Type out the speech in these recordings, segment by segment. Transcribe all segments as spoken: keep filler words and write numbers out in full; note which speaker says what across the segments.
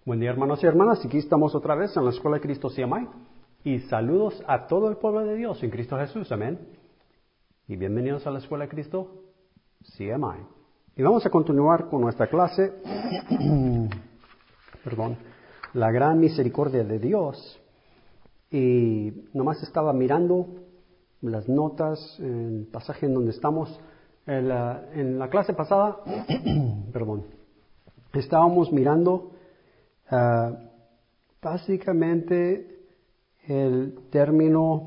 Speaker 1: Buen día, hermanos y hermanas. Aquí estamos otra vez en la Escuela de Cristo C M I. Y saludos a todo el pueblo de Dios en Cristo Jesús. Amén. Y bienvenidos a la Escuela de Cristo C M I. Y vamos a continuar con nuestra clase. Perdón. La gran misericordia de Dios. Y nomás estaba mirando las notas, el pasaje en donde estamos. En la, en la clase pasada, perdón, estábamos mirando uh, básicamente el término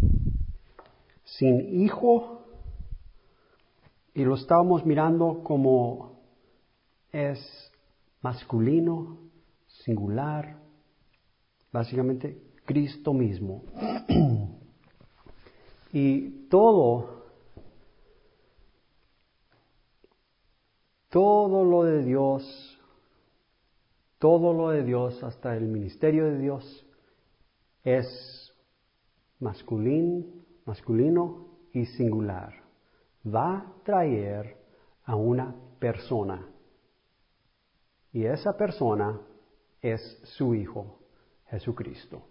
Speaker 1: sin hijo, y lo estábamos mirando como es masculino, singular, básicamente Cristo mismo. Y todo Todo lo de Dios, todo lo de Dios, hasta el ministerio de Dios, es masculino, masculino y singular. Va a traer a una persona. Y esa persona es su Hijo, Jesucristo.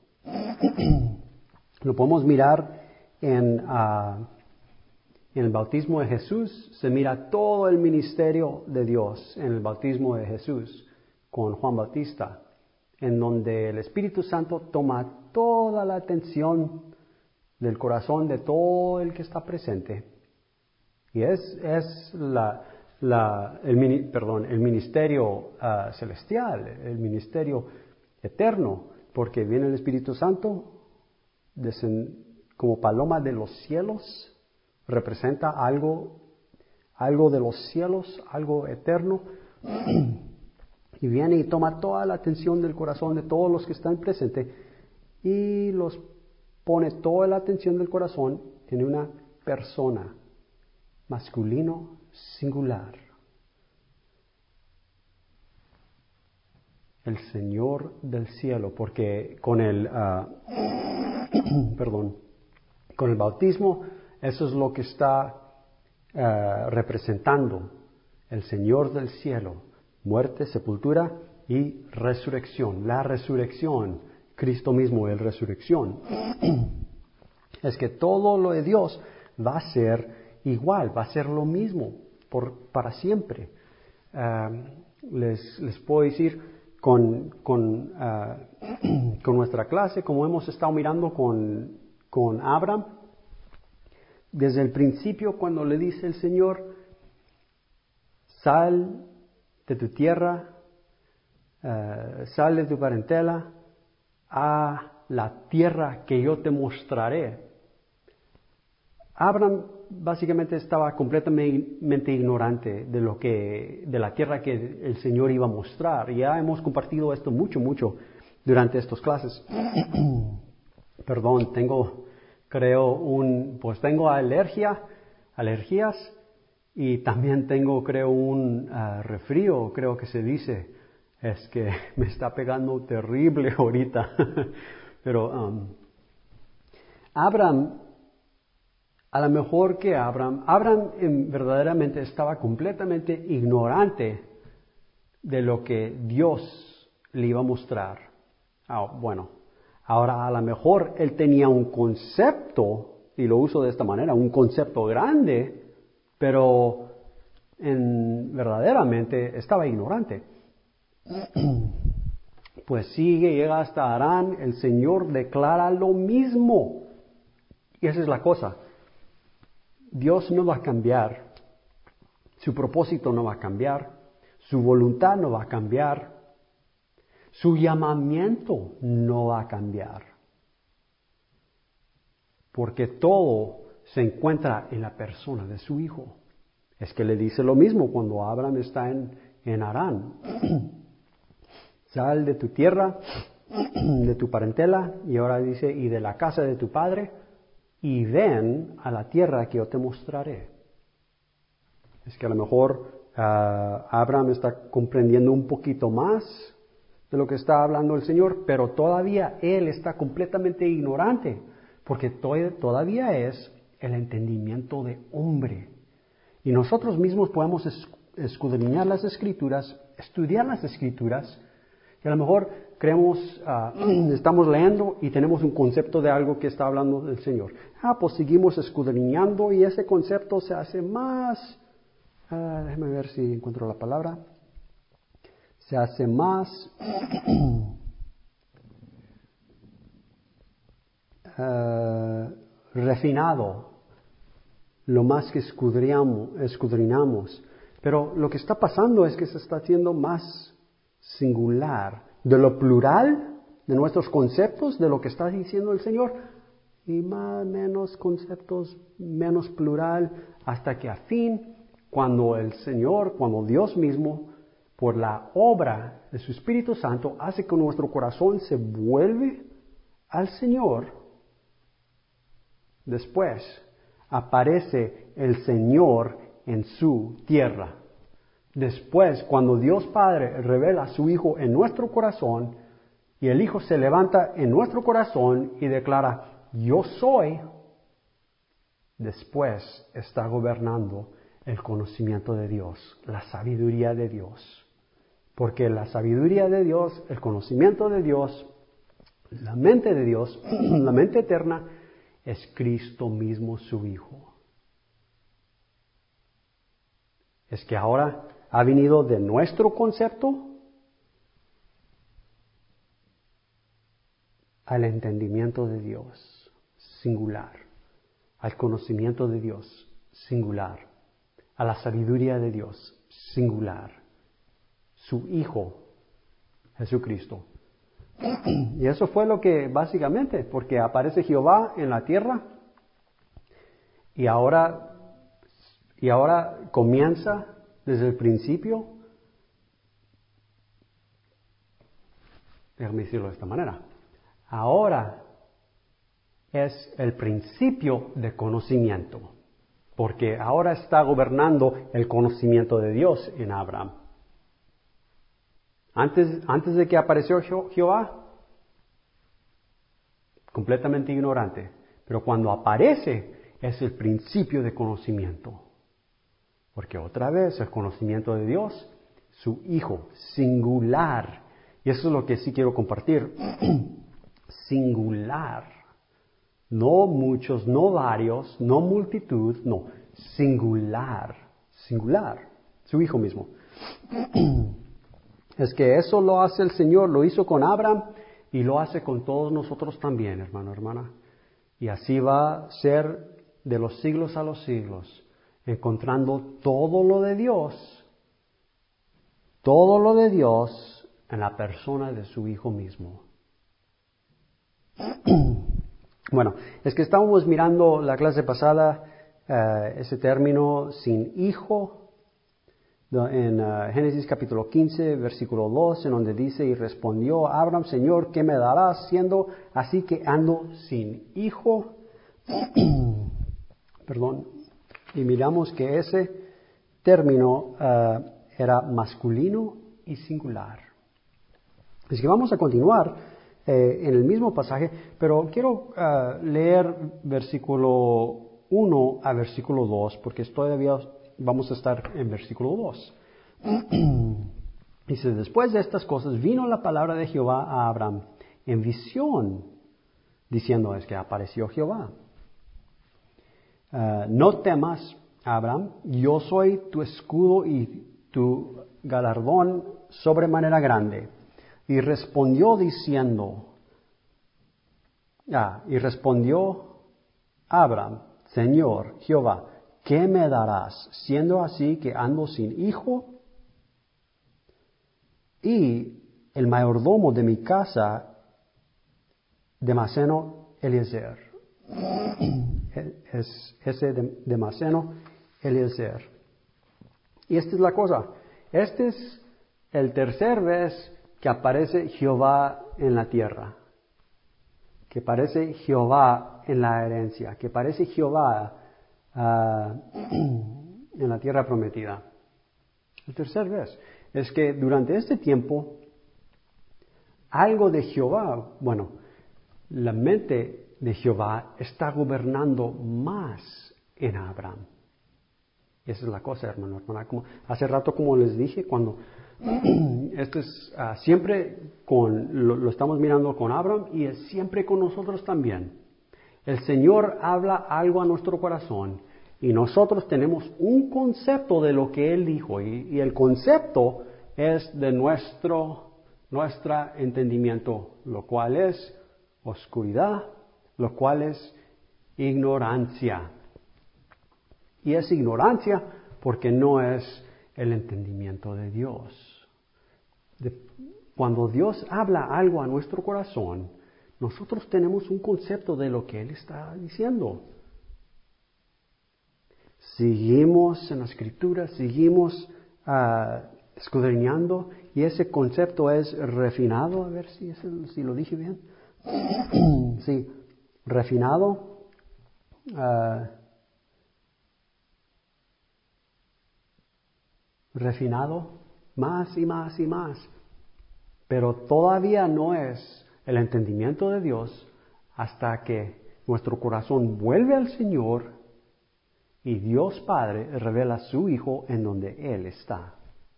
Speaker 1: Lo podemos mirar en... Uh, En el bautismo de Jesús se mira todo el ministerio de Dios en el bautismo de Jesús con Juan Bautista, en donde el Espíritu Santo toma toda la atención del corazón de todo el que está presente. Y es, es la, la, el, perdón, el ministerio uh, celestial, el ministerio eterno, porque viene el Espíritu Santo desen, como paloma de los cielos. Representa algo, algo de los cielos, algo eterno, y viene y toma toda la atención del corazón de todos los que están presentes y los pone toda la atención del corazón en una persona, masculino, singular. El Señor del cielo, porque con el, uh, perdón, con el bautismo, eso es lo que está uh, representando el Señor del cielo, muerte, sepultura y resurrección. La resurrección, Cristo mismo es resurrección. Es que todo lo de Dios va a ser igual, va a ser lo mismo por, para siempre. Uh, les, les puedo decir con, con, uh, con nuestra clase, como hemos estado mirando con, con Abraham, desde el principio, cuando le dice el Señor, sal de tu tierra, uh, sal de tu parentela, a la tierra que yo te mostraré. Abraham básicamente estaba completamente ignorante de lo que, de la tierra que el Señor iba a mostrar. Ya hemos compartido esto mucho, mucho durante estas clases. Perdón, tengo... Creo un, pues tengo alergia, alergias y también tengo, creo, un uh, resfrío, creo que se dice. Es que me está pegando terrible ahorita. Pero um, Abraham, a lo mejor que Abraham, Abraham em, verdaderamente estaba completamente ignorante de lo que Dios le iba a mostrar. Oh, bueno. Ahora, a lo mejor él tenía un concepto, y lo uso de esta manera, un concepto grande, pero en, verdaderamente estaba ignorante. Pues sigue, llega hasta Harán, el Señor declara lo mismo. Y esa es la cosa. Dios no va a cambiar, su propósito no va a cambiar, su voluntad no va a cambiar. Su llamamiento no va a cambiar, porque todo se encuentra en la persona de su Hijo. Es que le dice lo mismo cuando Abraham está en, en Harán. Sal de tu tierra, de tu parentela, y ahora dice, y de la casa de tu padre, y ven a la tierra que yo te mostraré. Es que a lo mejor uh, Abraham está comprendiendo un poquito más de lo que está hablando el Señor, pero todavía él está completamente ignorante, porque to- todavía es el entendimiento de hombre. Y nosotros mismos podemos es- escudriñar las Escrituras, estudiar las Escrituras, Y a lo mejor creemos, uh, estamos leyendo y tenemos un concepto de algo que está hablando el Señor. Ah, pues seguimos escudriñando y ese concepto se hace más, uh, déjame ver si encuentro la palabra, se hace más uh, refinado, lo más que escudriñamos, escudriñamos. Pero lo que está pasando es que se está haciendo más singular, de lo plural de nuestros conceptos, de lo que está diciendo el Señor, y más menos conceptos, menos plural, hasta que a fin, cuando el Señor, cuando Dios mismo, por la obra de su Espíritu Santo, hace que nuestro corazón se vuelve al Señor, después aparece el Señor en su tierra. Después, cuando Dios Padre revela a su Hijo en nuestro corazón, y el Hijo se levanta en nuestro corazón y declara, yo soy, después está gobernando el conocimiento de Dios, la sabiduría de Dios. Porque la sabiduría de Dios, el conocimiento de Dios, la mente de Dios, la mente eterna, es Cristo mismo su Hijo. Es que ahora ha venido de nuestro concepto al entendimiento de Dios, singular, al conocimiento de Dios, singular, a la sabiduría de Dios, singular, su Hijo, Jesucristo. Y eso fue lo que básicamente, porque aparece Jehová en la tierra y ahora, y ahora comienza desde el principio, déjame decirlo de esta manera, ahora es el principio de conocimiento, porque ahora está gobernando el conocimiento de Dios en Abraham. Antes, antes de que apareció Je- Jehová, completamente ignorante, pero cuando aparece es el principio de conocimiento. Porque otra vez el conocimiento de Dios, su Hijo, singular. Y eso es lo que sí quiero compartir. Singular. No muchos, no varios, no multitud, no. Singular. Singular. Su Hijo mismo. Es que eso lo hace el Señor, lo hizo con Abraham y lo hace con todos nosotros también, hermano, hermana. Y así va a ser de los siglos a los siglos, encontrando todo lo de Dios, todo lo de Dios en la persona de su Hijo mismo. Bueno, es que estábamos mirando la clase pasada, uh, ese término sin hijo, en uh, Génesis capítulo quince, versículo dos, en donde dice, y respondió Abraham, Señor, ¿qué me darás siendo así que ando sin hijo? Perdón. Y miramos que ese término uh, era masculino y singular. Así que vamos a continuar eh, en el mismo pasaje, pero quiero uh, leer versículo uno a versículo dos, porque todavía vamos a estar en versículo dos. Dice, después de estas cosas vino la palabra de Jehová a Abraham en visión, diciendo, es que apareció Jehová. Uh, no temas, Abraham, yo soy tu escudo y tu galardón sobremanera grande. Y respondió diciendo, ah, y respondió Abraham, Señor Jehová, ¿qué me darás, siendo así que ando sin hijo? Y el mayordomo de mi casa, Damaseno Eliezer, es ese Damaseno Eliezer. Y esta es la cosa, este es el tercer vez que aparece Jehová en la tierra, que aparece Jehová en la herencia, que aparece Jehová uh, en la tierra prometida. El tercer vez es que durante este tiempo algo de Jehová, bueno, la mente de Jehová está gobernando más en Abraham. Esa es la cosa, hermano, hermana. Como hace rato, como les dije, cuando Esto es uh, siempre con, lo, lo estamos mirando con Abraham y es siempre con nosotros también. El Señor habla algo a nuestro corazón y nosotros tenemos un concepto de lo que Él dijo y, y el concepto es de nuestro, nuestro entendimiento, lo cual es oscuridad, lo cual es ignorancia. Y es ignorancia porque no es el entendimiento de Dios. De, cuando Dios habla algo a nuestro corazón, nosotros tenemos un concepto de lo que Él está diciendo. Seguimos en la Escritura, seguimos uh, escudriñando y ese concepto es refinado. A ver si, es el, si lo dije bien. Sí, refinado. Uh, refinado más y más y más. Pero todavía no es el entendimiento de Dios hasta que nuestro corazón vuelve al Señor y Dios Padre revela a su Hijo en donde Él está.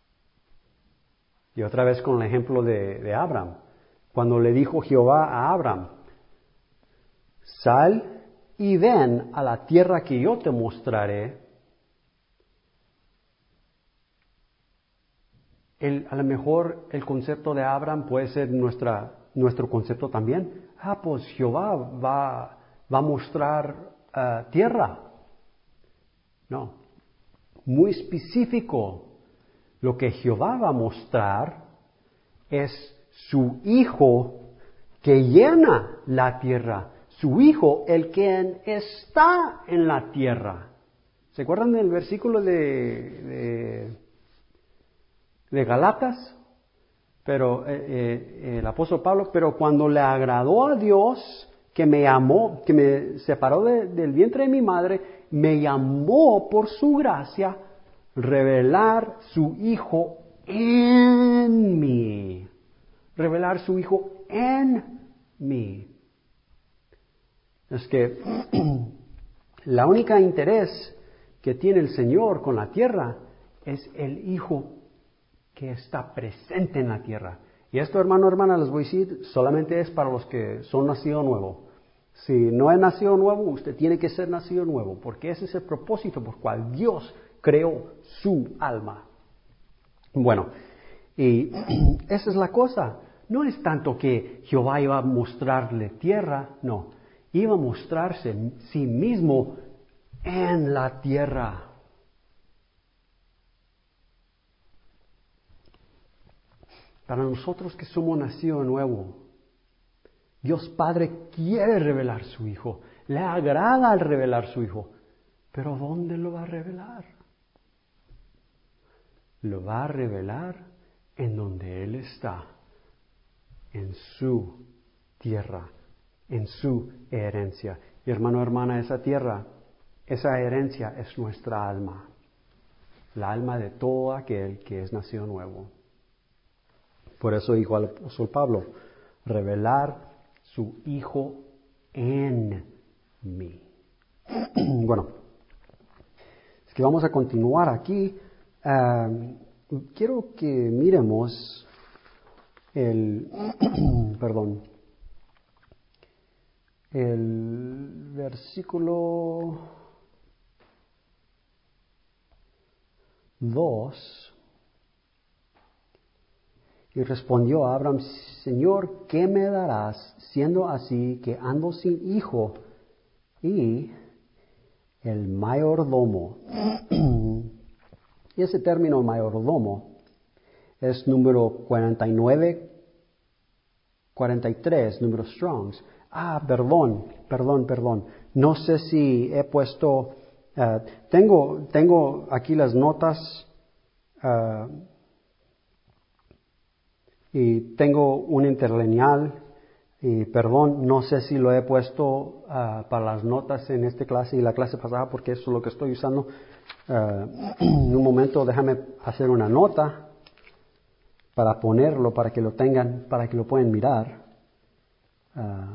Speaker 1: Y otra vez con el ejemplo de, de Abraham. Cuando le dijo Jehová a Abraham, sal y ven a la tierra que yo te mostraré. El, a lo mejor el concepto de Abraham puede ser nuestra, nuestro concepto también. Ah, pues Jehová va, va a mostrar uh, tierra. No, muy específico. Lo que Jehová va a mostrar es su Hijo que llena la tierra. Su Hijo, el que está en la tierra. ¿Se acuerdan del versículo de, de, de Galatas? Pero eh, eh, el apóstol Pablo, pero cuando le agradó a Dios, que me amó, que me separó de, del vientre de mi madre, me llamó por su gracia, revelar su Hijo en mí. Revelar su Hijo en mí. Es que la única interés que tiene el Señor con la tierra es el Hijo que está presente en la tierra. Y esto, hermano, hermana, les voy a decir, solamente es para los que son nacido nuevo. Si no es nacido nuevo, usted tiene que ser nacido nuevo, porque ese es el propósito por el cual Dios creó su alma. Bueno, y esa es la cosa. No es tanto que Jehová iba a mostrarle tierra, no. Iba a mostrarse sí mismo en la tierra. Para nosotros que somos nacidos de nuevo, Dios Padre quiere revelar su Hijo. Le agrada al revelar su Hijo. Pero ¿dónde lo va a revelar? Lo va a revelar en donde Él está, en su tierra, en su herencia. Y hermano, hermana, esa tierra, esa herencia es nuestra alma. La alma de todo aquel que es nacido nuevo. Por eso dijo al apóstol Pablo, revelar su Hijo en mí. Bueno, es que vamos a continuar aquí. Uh, quiero que miremos el, perdón, el versículo dos. Y respondió a Abraham, Señor, ¿qué me darás siendo así que ando sin hijo y el mayordomo? Y ese término mayordomo es número cuarenta y nueve, cuarenta y tres, número Strongs. Ah, perdón, perdón, perdón. No sé si he puesto, uh, tengo, tengo aquí las notas, uh, y tengo un interlineal, y perdón, no sé si lo he puesto uh, para las notas en esta clase y la clase pasada, porque eso es lo que estoy usando. Uh, en un momento déjame hacer una nota para ponerlo, para que lo tengan, para que lo puedan mirar. Uh,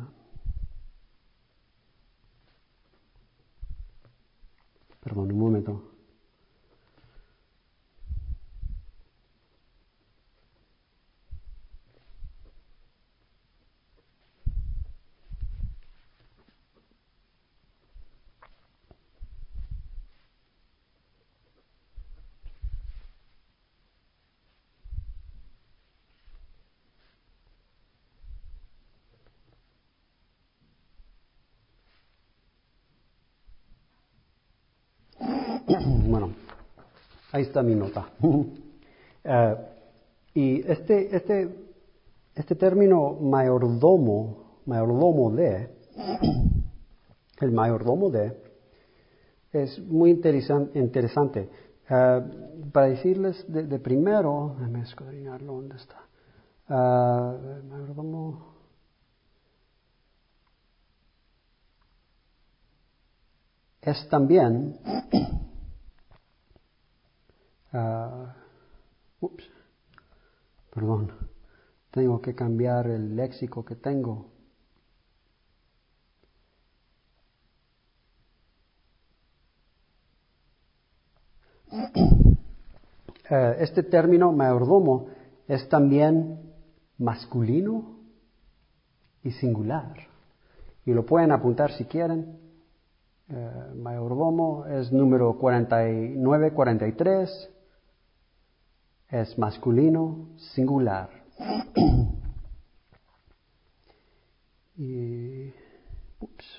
Speaker 1: perdón, un momento. Bueno, ahí está mi nota. uh, y este, este, este término mayordomo, mayordomo de, el mayordomo de, es muy interesan, interesante. Uh, para decirles de, de primero, déjame escudriñarlo, ¿dónde está? Uh, mayordomo. Es también, uh, ups, perdón, tengo que cambiar el léxico que tengo. Uh, este término mayordomo es también masculino y singular. Y lo pueden apuntar si quieren. Uh, mayordomo es número cuarenta y nueve cuarenta y tres. Es masculino singular. y, ups.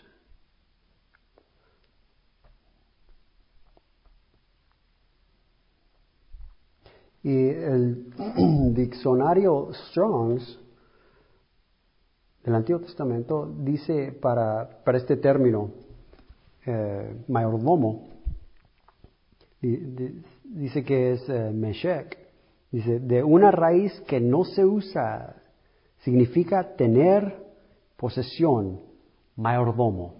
Speaker 1: Y el diccionario Strong's del Antiguo Testamento dice para, para este término eh, mayordomo, di, di, dice que es eh, meshek, dice de una raíz que no se usa, significa tener posesión, mayordomo.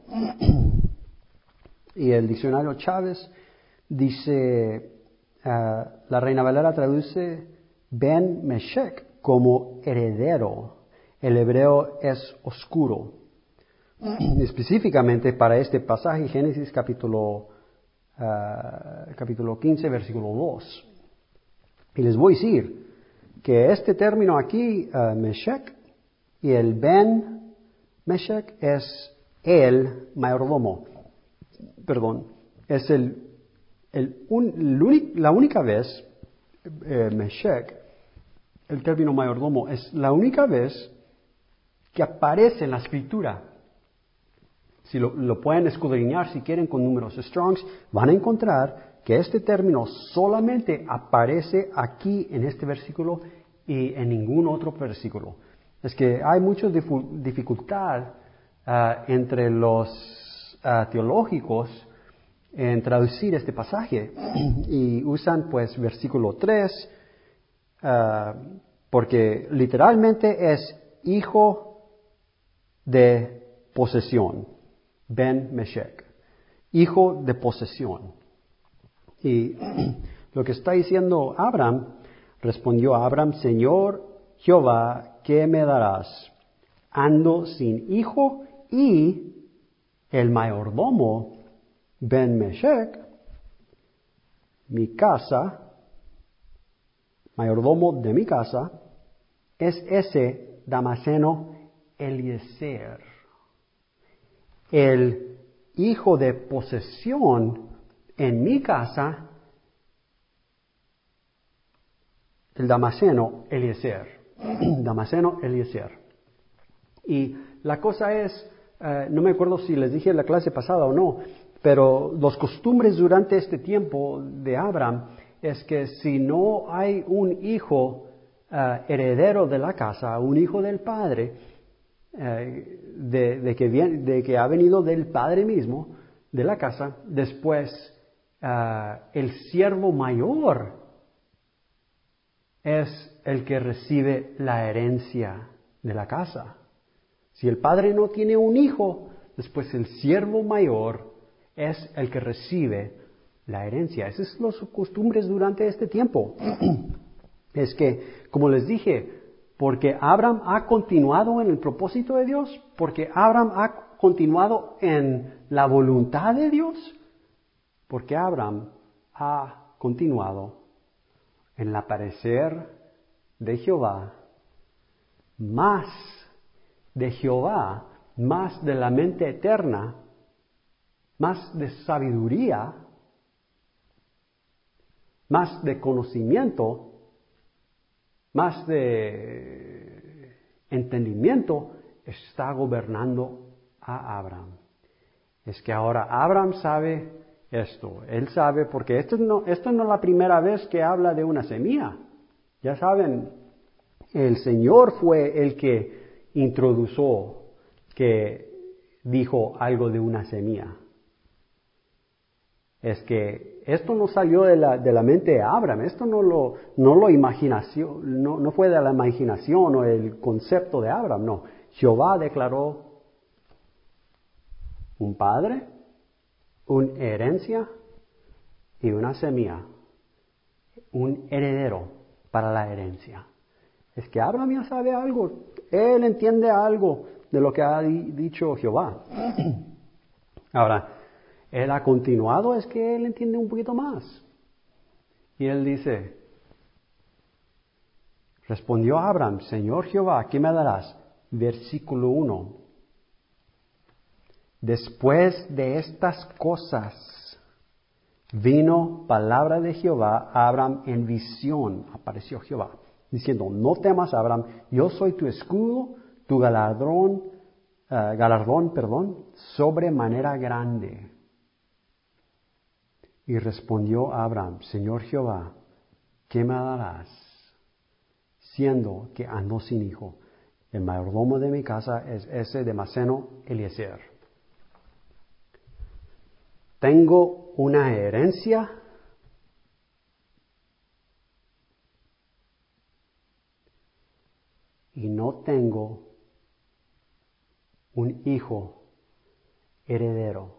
Speaker 1: Y el diccionario Chávez dice, uh, la Reina Valera traduce Ben Meshek como heredero. El hebreo es oscuro. Específicamente para este pasaje, Génesis capítulo, uh, capítulo quince, versículo dos. Y les voy a decir que este término aquí, uh, Meshek, y el Ben Meshek es el mayordomo. Perdón, es el, el, un, el uni, la única vez, eh, Meshek, el término mayordomo, es la única vez que aparece en la escritura. Si lo, lo pueden escudriñar si quieren con números Strongs, van a encontrar que este término solamente aparece aquí en este versículo y en ningún otro versículo. Es que hay mucha dificultad uh, entre los Uh, teológicos en traducir este pasaje y usan pues versículo tres uh, porque literalmente es hijo de posesión, Ben Meshek, hijo de posesión. Y lo que está diciendo Abraham, respondió a Abraham, Señor Jehová, ¿qué me darás? Ando sin hijo y el mayordomo Ben Meshek, mi casa, mayordomo de mi casa, es ese Damaseno Eliezer, el hijo de posesión en mi casa, el Damaseno Eliezer, Damaseno Eliezer. Y la cosa es, Uh, no me acuerdo si les dije en la clase pasada o no, pero los costumbres durante este tiempo de Abraham es que si no hay un hijo uh, heredero de la casa, un hijo del padre, uh, de, de, que viene, de que ha venido del padre mismo, de la casa, después uh, el siervo mayor es el que recibe la herencia de la casa. Si el padre no tiene un hijo, después el siervo mayor es el que recibe la herencia. Esas son las costumbres durante este tiempo. Es que, como les dije, porque Abraham ha continuado en el propósito de Dios, porque Abraham ha continuado en la voluntad de Dios, porque Abraham ha continuado en el aparecer de Jehová más de Jehová, más de la mente eterna, más de sabiduría, más de conocimiento, más de entendimiento, está gobernando a Abraham. Es que ahora Abraham sabe esto. Él sabe porque esto no, esto no es la primera vez que habla de una semilla. Ya saben, el Señor fue el que introdujo, que dijo algo de una semilla. Es que esto no salió de la, de la mente de Abraham, esto no lo, no lo imaginación, no, no fue de la imaginación o el concepto de Abraham, no. Jehová declaró un padre, una herencia y una semilla, un heredero para la herencia. Es que Abraham ya sabe algo, él entiende algo de lo que ha di- dicho Jehová. Ahora, él ha continuado, es que él entiende un poquito más. Y él dice, respondió Abraham, Señor Jehová, ¿qué me darás? Versículo uno. Después de estas cosas, vino palabra de Jehová a Abraham en visión. Apareció Jehová, diciendo, no temas, Abraham, yo soy tu escudo, tu galardón, uh, galardón, perdón, sobremanera grande. Y respondió Abraham, Señor Jehová, ¿qué me darás? Siendo que ando sin hijo. El mayordomo de mi casa es ese Damaseno Eliezer. Tengo una herencia y no tengo un hijo heredero.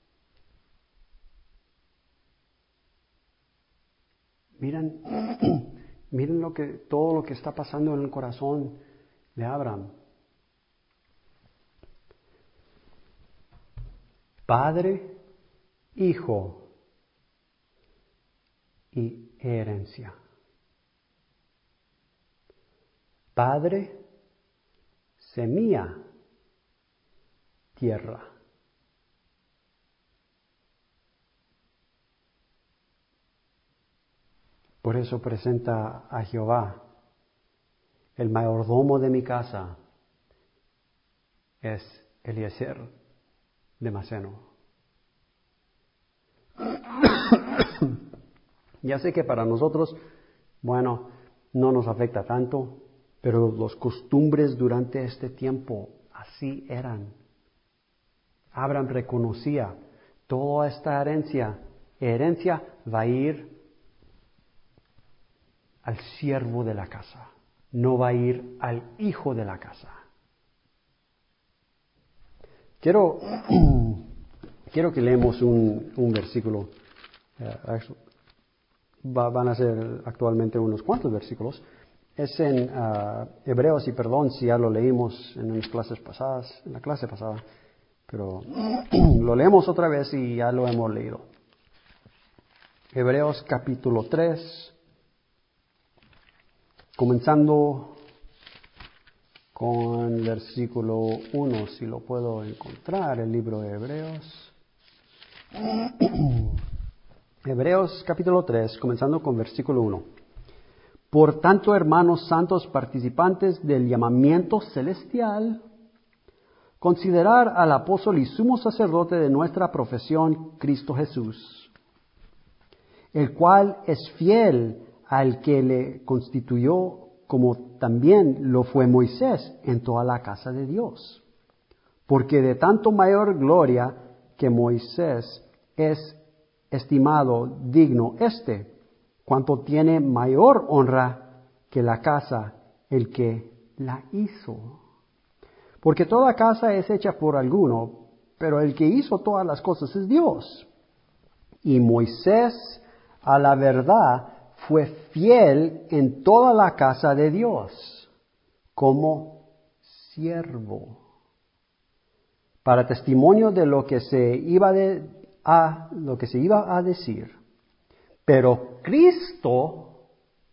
Speaker 1: Miren, miren lo que, todo lo que está pasando en el corazón de Abraham. Padre, hijo y herencia. Padre, semilla, tierra. Por eso presenta a Jehová, el mayordomo de mi casa es Eliezer Damaseno. Ya sé que para nosotros, bueno, no nos afecta tanto, pero las costumbres durante este tiempo así eran. Abraham reconocía, toda esta herencia, herencia va a ir al siervo de la casa, no va a ir al hijo de la casa. Quiero, quiero que leemos un, un versículo. Uh, va, van a ser actualmente unos cuantos versículos. Es en uh, Hebreos, y perdón si ya lo leímos en las clases pasadas, en la clase pasada, pero lo leemos otra vez y ya lo hemos leído. Hebreos capítulo tres, comenzando con el versículo uno, si lo puedo encontrar, el libro de Hebreos. Hebreos capítulo tres, comenzando con versículo uno. Por tanto, hermanos santos, participantes del llamamiento celestial, considerar al apóstol y sumo sacerdote de nuestra profesión, Cristo Jesús, el cual es fiel al que le constituyó, como también lo fue Moisés en toda la casa de Dios. Porque de tanto mayor gloria que Moisés es estimado digno este, cuanto tiene mayor honra que la casa el que la hizo. Porque toda casa es hecha por alguno, pero el que hizo todas las cosas es Dios. Y Moisés, a la verdad, fue fiel en toda la casa de Dios, como siervo, para testimonio de lo que se iba de, a lo que se iba a decir. Pero Cristo,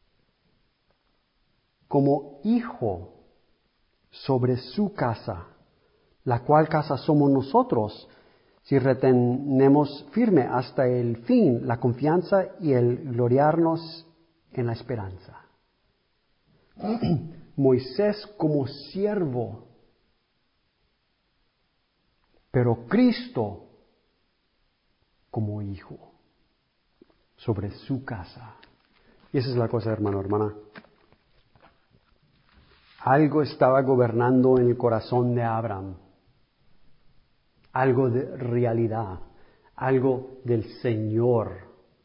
Speaker 1: como hijo sobre su casa, la cual casa somos nosotros, si retenemos firme hasta el fin la confianza y el gloriarnos en la esperanza. Moisés como siervo, pero Cristo como hijo sobre su casa. Y esa es la cosa, hermano, hermana. Algo estaba gobernando en el corazón de Abraham. Algo de realidad. Algo del Señor.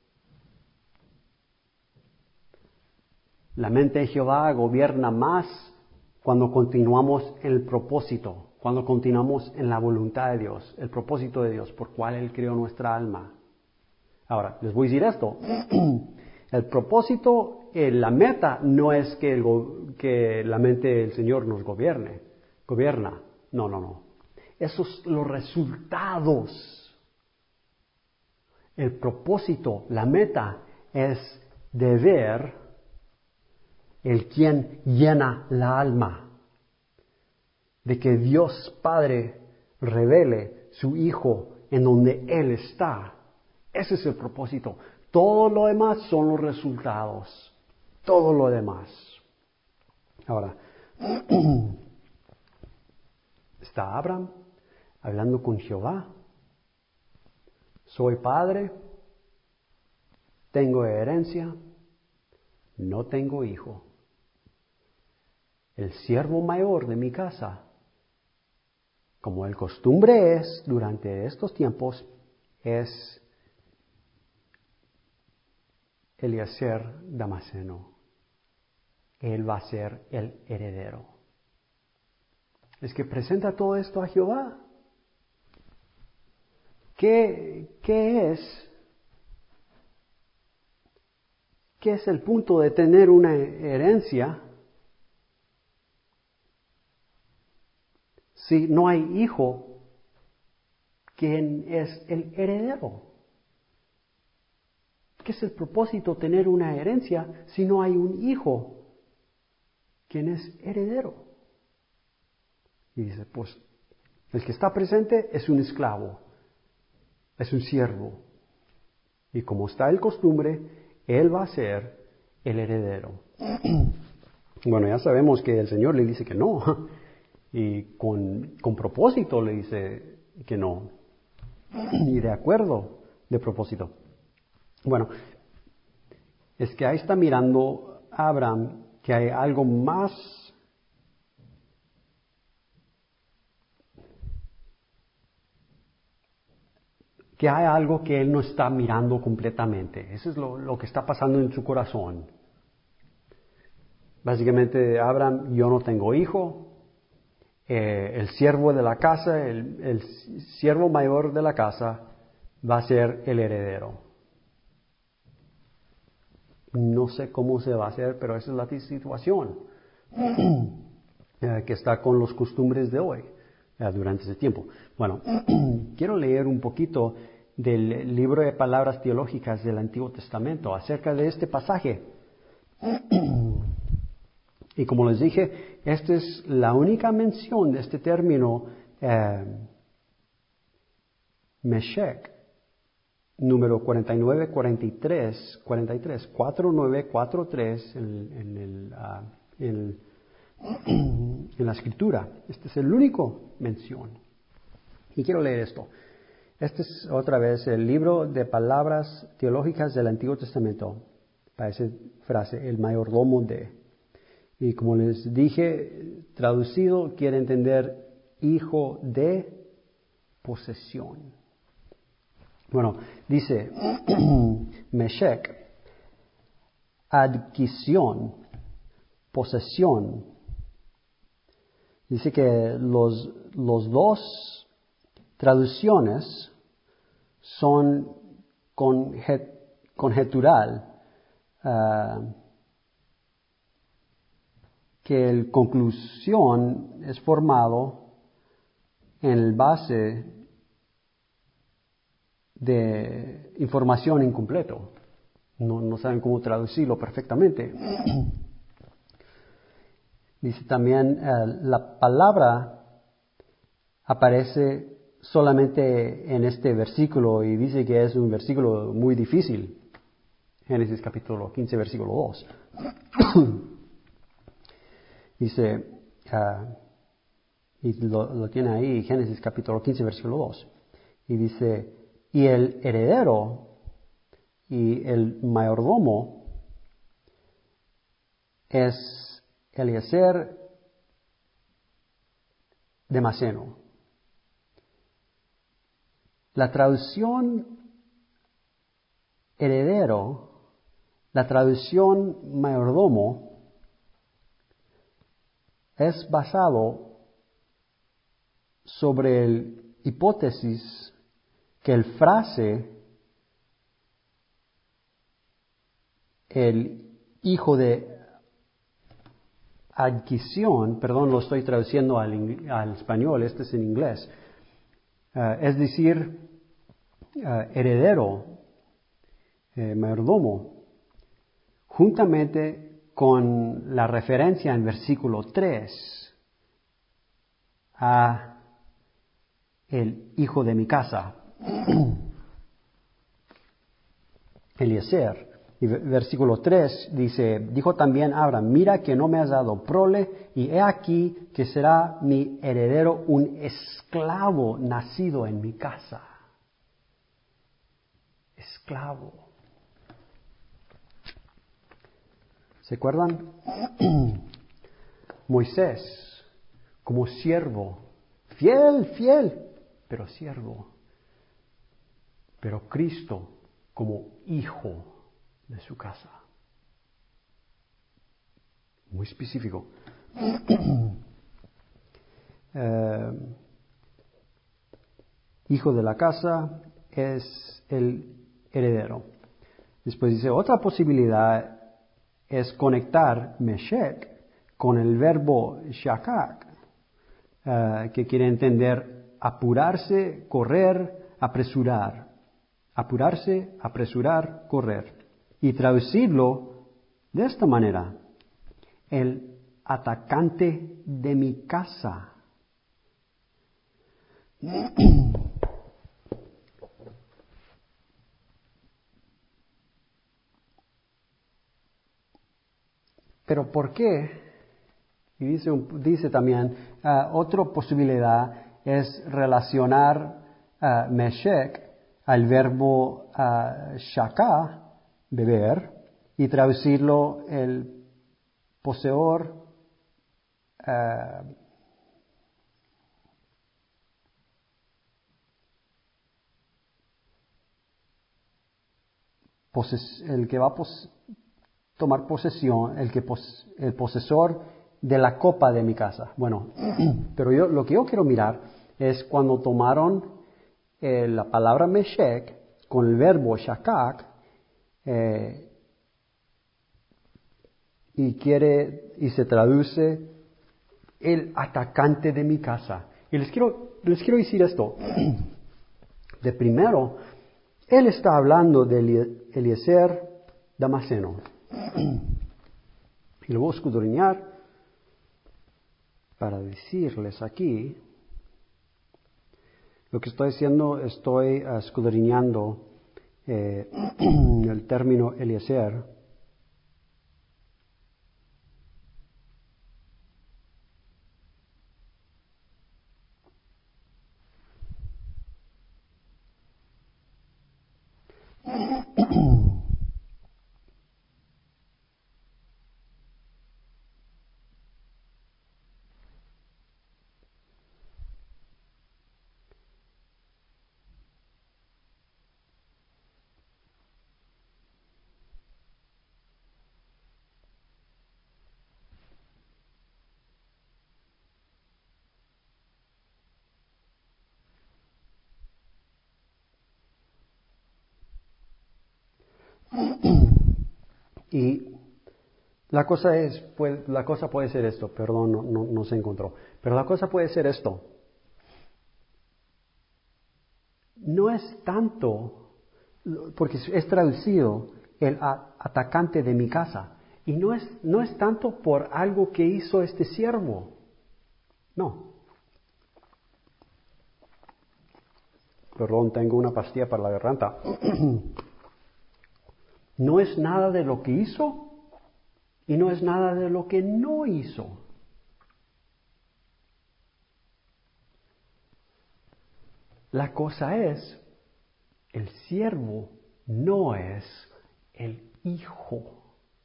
Speaker 1: La mente de Jehová gobierna más cuando continuamos en el propósito, cuando continuamos en la voluntad de Dios, el propósito de Dios por cual Él creó nuestra alma. Ahora, les voy a decir esto. El propósito, eh, la meta no es que, el, que la mente del Señor nos gobierne, gobierna. No, no, no. Esos son los resultados. El propósito, la meta es de ver el quien llena la alma, de que Dios Padre revele su Hijo en donde Él está. Ese es el propósito. Todo lo demás son los resultados. Todo lo demás. Ahora, está Abraham hablando con Jehová. Soy padre, tengo herencia, no tengo hijo. El siervo mayor de mi casa, como el costumbre es durante estos tiempos, es Eliezer Damaseno. Él va a ser el heredero. Es que presenta todo esto a Jehová. ¿Qué, qué es? ¿Qué es el punto de tener una herencia si no hay hijo? ¿Quién es el heredero? ¿Qué es el propósito de tener una herencia si no hay un hijo? ¿Quién es heredero? Y dice, pues, el que está presente es un esclavo, es un siervo. Y como está el costumbre, él va a ser el heredero. Bueno, ya sabemos que el Señor le dice que no. Y con, con propósito le dice que no. Y de acuerdo de propósito. Bueno, es que ahí está mirando Abraham que hay algo más que hay algo que él no está mirando completamente. Eso es lo, lo que está pasando en su corazón. Básicamente, Abraham, yo no tengo hijo. Eh, el siervo de la casa, el, el siervo mayor de la casa, va a ser el heredero. No sé cómo se va a hacer, pero esa es la situación eh, que está con los costumbres de hoy, eh, durante ese tiempo. Bueno, quiero leer un poquito del libro de palabras teológicas del Antiguo Testamento acerca de este pasaje. Y como les dije, esta es la única mención de este término eh, Meshech, número cuarenta y nueve cuarenta y tres, cuarenta y tres, cuarenta y nueve cuarenta y tres en, en, el, uh, en, en la escritura. Este es el único mención. Y quiero leer esto. Este es otra vez el libro de palabras teológicas del Antiguo Testamento. Parece frase, el mayordomo de. Y como les dije, traducido quiere entender hijo de posesión. Bueno, dice Meshech, adquisición, posesión. Dice que los, los dos traducciones son conjet, conjetural, uh, que la conclusión es formado en el base de información incompleto. No, no saben cómo traducirlo perfectamente. Dice también, uh, la palabra aparece solamente en este versículo y dice que es un versículo muy difícil. Génesis capítulo quince, versículo dos. Dice, uh, y lo, lo tiene ahí, Génesis capítulo quince, versículo dos. Y dice, Y el heredero y el mayordomo es Eliezer Damaseno. La traducción heredero, la traducción mayordomo, es basado sobre la hipótesis que el frase el hijo de adquisición, perdón, lo estoy traduciendo al, al español, este es en inglés, uh, es decir, uh, heredero, eh, mayordomo, juntamente con la referencia en versículo tres a el hijo de mi casa, Eliezer. Y versículo tres dice, dijo también Abraham, mira que no me has dado prole, y he aquí que será mi heredero un esclavo nacido en mi casa. Esclavo. ¿Se acuerdan? Moisés, como siervo, fiel, fiel, pero siervo. Pero Cristo, como hijo de su casa. Muy específico. eh, hijo de la casa es el heredero. Después dice, otra posibilidad es conectar Meshech con el verbo shakak, eh, que quiere entender apurarse, correr, apresurar. Apurarse, apresurar, correr. Y traducirlo de esta manera. El atacante de mi casa. Pero ¿por qué? Y dice, dice también, uh, otra posibilidad es relacionar uh, Meshech al verbo uh, shaka, beber, y traducirlo el poseedor, uh, poses, el que va a pos, tomar posesión, el, que pos, el posesor de la copa de mi casa. Bueno, pero yo, lo que yo quiero mirar es cuando tomaron eh, la palabra Meshech con el verbo shakak, eh, y quiere y se traduce el atacante de mi casa. Y les quiero, les quiero decir esto. De primero, él está hablando de Eliezer Damaseno. Y lo voy a escudriñar para decirles aquí. Lo que estoy haciendo, estoy escudriñando eh, el término Eliezer. Y la cosa es, pues, la cosa puede ser esto, perdón, no, no, no se encontró, pero la cosa puede ser esto. No es tanto, porque es traducido el a, atacante de mi casa, y no es, no es tanto por algo que hizo este siervo, no. Perdón, tengo una pastilla para la garganta. No es nada de lo que hizo y no es nada de lo que no hizo. La cosa es El siervo no es el hijo.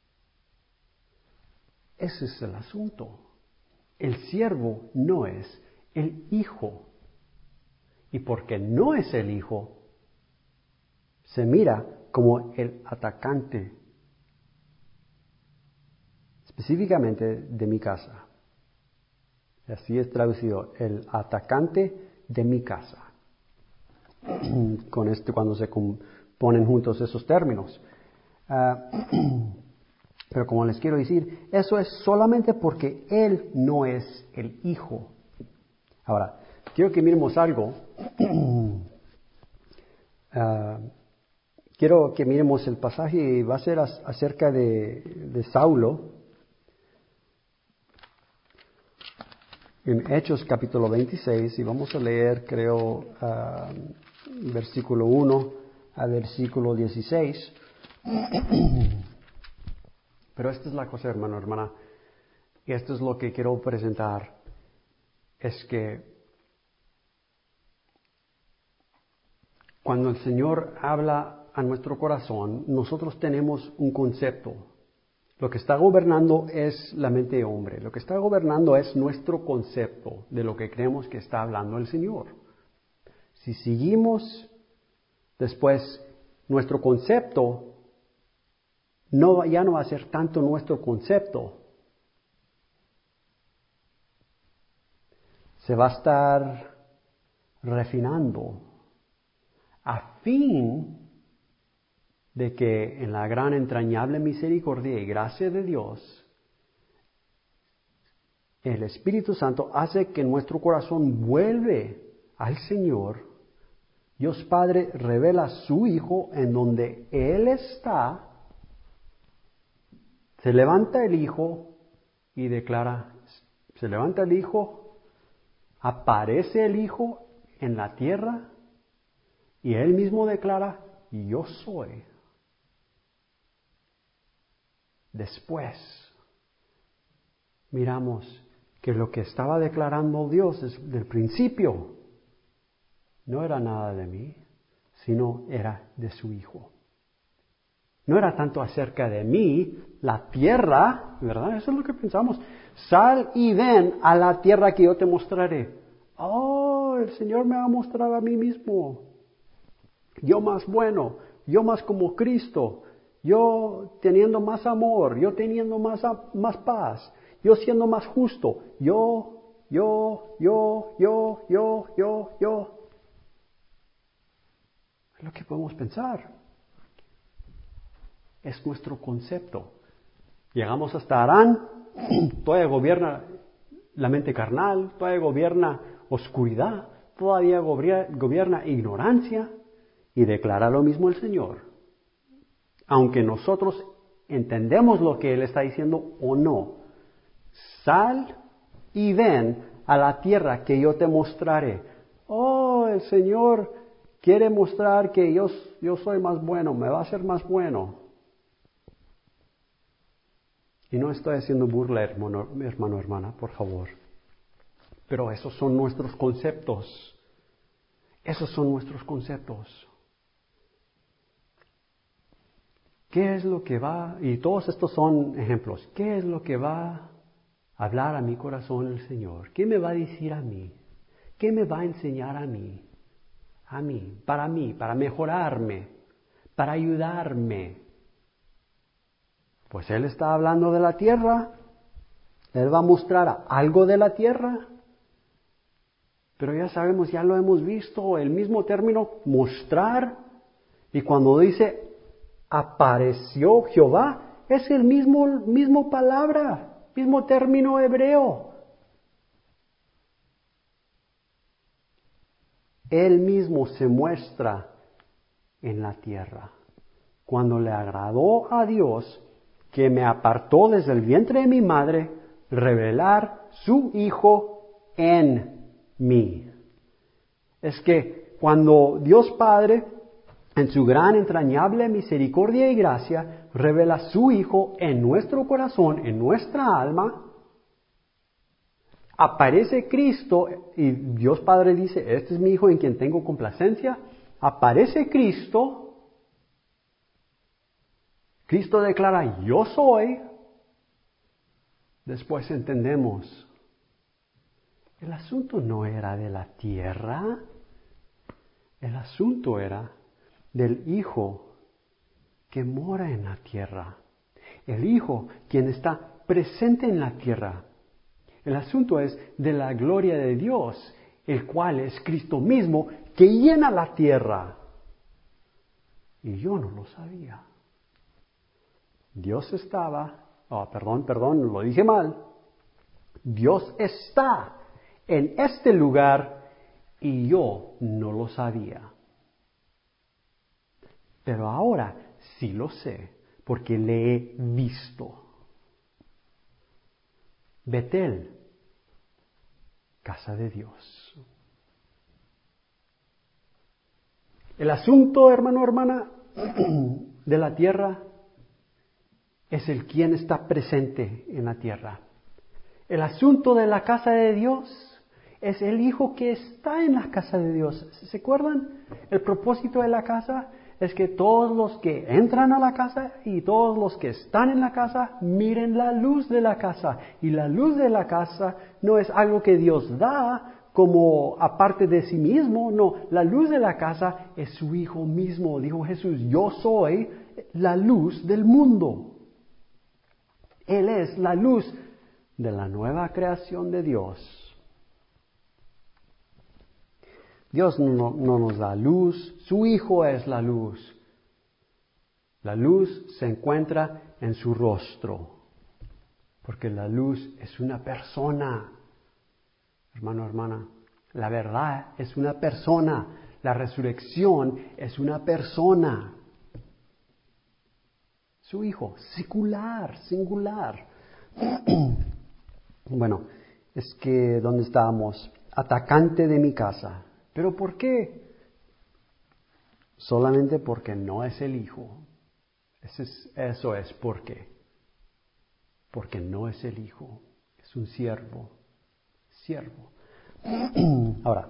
Speaker 1: Ese es el asunto. El siervo no es el hijo. Y porque no es el hijo, se mira como el atacante, específicamente de mi casa. Así es traducido, el atacante de mi casa. Con esto, cuando se ponen juntos esos términos. Uh, pero como les quiero decir, eso es solamente porque él no es el hijo. Ahora, quiero que miremos algo. Uh, quiero que miremos el pasaje, va a ser as- acerca de, de Saulo. En Hechos capítulo veintiséis, y vamos a leer, creo, uh, versículo uno a versículo dieciséis. Pero esta es la cosa, hermano, hermana, y esto es lo que quiero presentar, es que cuando el Señor habla a nuestro corazón, nosotros tenemos un concepto. Lo que está gobernando es la mente de hombre. Lo que está gobernando es nuestro concepto de lo que creemos que está hablando el Señor. Si seguimos después nuestro concepto, no, ya no va a ser tanto nuestro concepto. Se va a estar refinando a fin de que en la gran entrañable misericordia y gracia de Dios, el Espíritu Santo hace que nuestro corazón vuelve al Señor. Dios Padre revela a su Hijo en donde Él está. Se levanta el Hijo y declara, se levanta el Hijo, aparece el Hijo en la tierra y Él mismo declara, yo soy. Después, miramos que lo que estaba declarando Dios desde el principio no era nada de mí, sino era de su Hijo. No era tanto acerca de mí, la tierra, ¿verdad? Eso es lo que pensamos. Sal y ven a la tierra que yo te mostraré. Oh, el Señor me va a mostrar a mí mismo. Yo más bueno, yo más como Cristo, yo teniendo más amor, yo teniendo más, más paz, yo siendo más justo, yo, yo, yo, yo, yo, yo, yo. Es lo que podemos pensar. Es nuestro concepto. Llegamos hasta Arán, todavía gobierna la mente carnal, todavía gobierna oscuridad, todavía gobierna ignorancia, y declara lo mismo el Señor. Aunque nosotros entendemos lo que Él está diciendo o no, sal y ven a la tierra que yo te mostraré. Oh, el Señor quiere mostrar que yo, yo soy más bueno, me va a hacer más bueno. Y no estoy haciendo burla, hermano, hermano, hermana, por favor. Pero esos son nuestros conceptos. Esos son nuestros conceptos. ¿Qué es lo que va? Y todos estos son ejemplos. ¿Qué es lo que va a hablar a mi corazón el Señor? ¿Qué me va a decir a mí? ¿Qué me va a enseñar a mí? A mí, para mí, para mejorarme, para ayudarme. Pues Él está hablando de la tierra. Él va a mostrar algo de la tierra. Pero ya sabemos, ya lo hemos visto, el mismo término, mostrar. Y cuando dice apareció Jehová, es el mismo, mismo palabra, mismo término hebreo. Él mismo se muestra en la tierra. Cuando le agradó a Dios, que me apartó desde el vientre de mi madre, revelar su Hijo en mí. Es que cuando Dios Padre, en su gran entrañable misericordia y gracia, revela su Hijo en nuestro corazón, en nuestra alma, aparece Cristo y Dios Padre dice, este es mi Hijo en quien tengo complacencia, aparece Cristo, Cristo declara, yo soy, después entendemos, el asunto no era de la tierra, el asunto era del Hijo que mora en la tierra, el Hijo quien está presente en la tierra. El asunto es de la gloria de Dios, el cual es Cristo mismo que llena la tierra. Y yo no lo sabía. Dios estaba, oh, perdón, perdón, lo dije mal. Dios está en este lugar y yo no lo sabía. Pero ahora sí lo sé, porque le he visto. Betel, casa de Dios. El asunto, hermano, hermana, de la tierra es el quien está presente en la tierra. El asunto de la casa de Dios es el Hijo que está en la casa de Dios. ¿Se acuerdan? El propósito de la casa es que todos los que entran a la casa y todos los que están en la casa miren la luz de la casa. Y la luz de la casa no es algo que Dios da como aparte de sí mismo. No, la luz de la casa es su Hijo mismo. Dijo Jesús, yo soy la luz del mundo. Él es la luz de la nueva creación de Dios. Dios no, no nos da luz, su Hijo es la luz. La luz se encuentra en su rostro, porque la luz es una persona. Hermano, hermana, la verdad es una persona, la resurrección es una persona. Su Hijo, singular, singular. Bueno, es que, ¿dónde estábamos? Atacante de mi casa. ¿Pero por qué? Solamente porque no es el Hijo. Eso es, eso es por qué. Porque no es el Hijo. Es un siervo. Siervo. Ahora,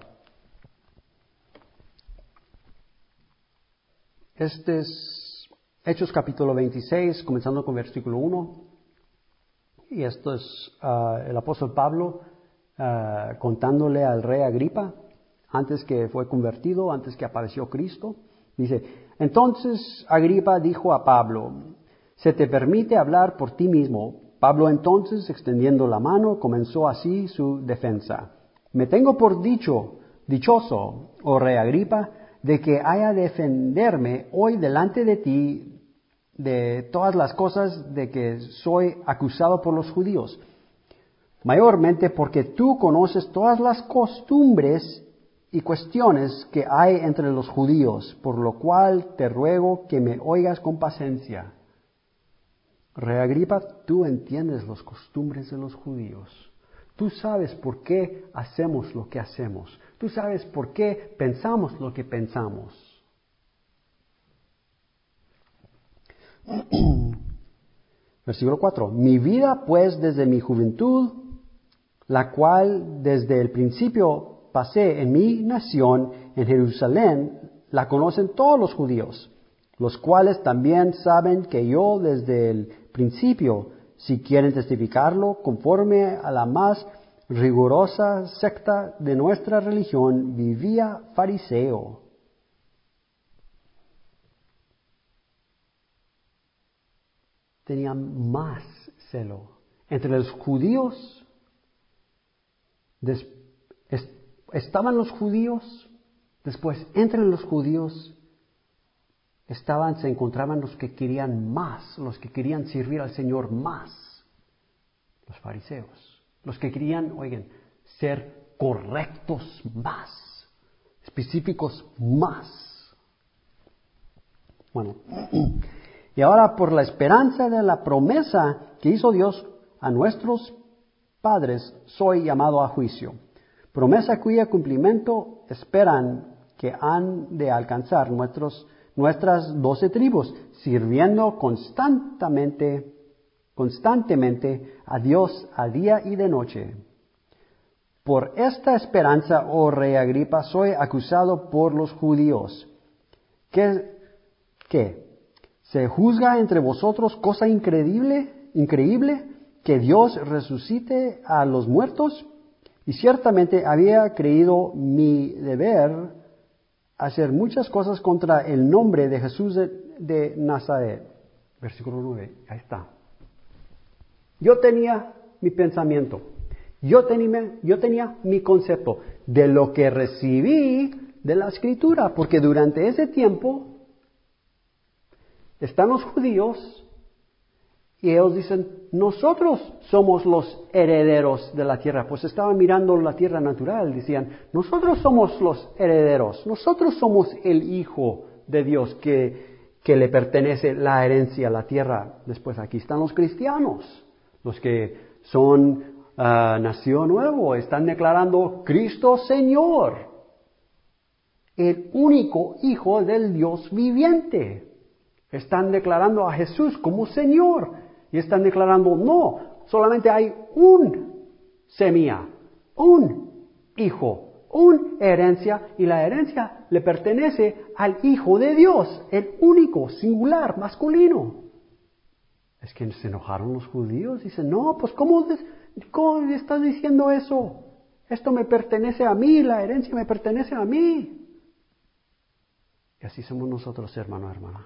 Speaker 1: este es Hechos capítulo veintiséis, comenzando con versículo uno. Y esto es uh, el apóstol Pablo uh, contándole al rey Agripa, antes que fue convertido, antes que apareció Cristo. Dice, entonces Agripa dijo a Pablo, ¿se te permite hablar por ti mismo? Pablo entonces, extendiendo la mano, comenzó así su defensa. Me tengo por dicho, dichoso, oh rey Agripa, de que haya de defenderme hoy delante de ti de todas las cosas de que soy acusado por los judíos. Mayormente porque tú conoces todas las costumbres y cuestiones que hay entre los judíos, por lo cual te ruego que me oigas con paciencia. Rey Agripa, tú entiendes las costumbres de los judíos. Tú sabes por qué hacemos lo que hacemos. Tú sabes por qué pensamos lo que pensamos. Versículo cuatro. Mi vida, pues, desde mi juventud, la cual desde el principio pasé en mi nación, en Jerusalén, la conocen todos los judíos, los cuales también saben que yo desde el principio, si quieren testificarlo, conforme a la más rigurosa secta de nuestra religión, vivía fariseo. Tenía más celo. Entre los judíos, des, est, estaban los judíos, después entre los judíos estaban, se encontraban los que querían más, los que querían servir al Señor más, los fariseos, los que querían, oigan, ser correctos más, específicos más. Bueno, y ahora por la esperanza de la promesa que hizo Dios a nuestros padres, soy llamado a juicio. Promesa cuya cumplimiento esperan que han de alcanzar nuestros, nuestras doce tribus, sirviendo constantemente, constantemente a Dios a día y de noche. Por esta esperanza, oh rey Agripa, soy acusado por los judíos. ¿Qué? ¿Qué? ¿Se juzga entre vosotros cosa increíble, increíble, que Dios resucite a los muertos? Y ciertamente había creído mi deber hacer muchas cosas contra el nombre de Jesús de, de Nazaret. Versículo nueve, ahí está. Yo tenía mi pensamiento, yo tenía, yo tenía mi concepto de lo que recibí de la Escritura, porque durante ese tiempo están los judíos y ellos dicen, nosotros somos los herederos de la tierra. Pues estaban mirando la tierra natural, decían, nosotros somos los herederos, nosotros somos el Hijo de Dios que, que le pertenece la herencia a la tierra. Después aquí están los cristianos, los que son uh, nación nuevo, están declarando Cristo Señor, el único Hijo del Dios viviente. Están declarando a Jesús como Señor. Y están declarando, no, solamente hay un semilla, un hijo, una herencia, y la herencia le pertenece al Hijo de Dios, el único, singular, masculino. Es que se enojaron los judíos, dicen, no, pues ¿cómo, cómo estás diciendo eso? Esto me pertenece a mí, la herencia me pertenece a mí. Y así somos nosotros, hermano, hermana.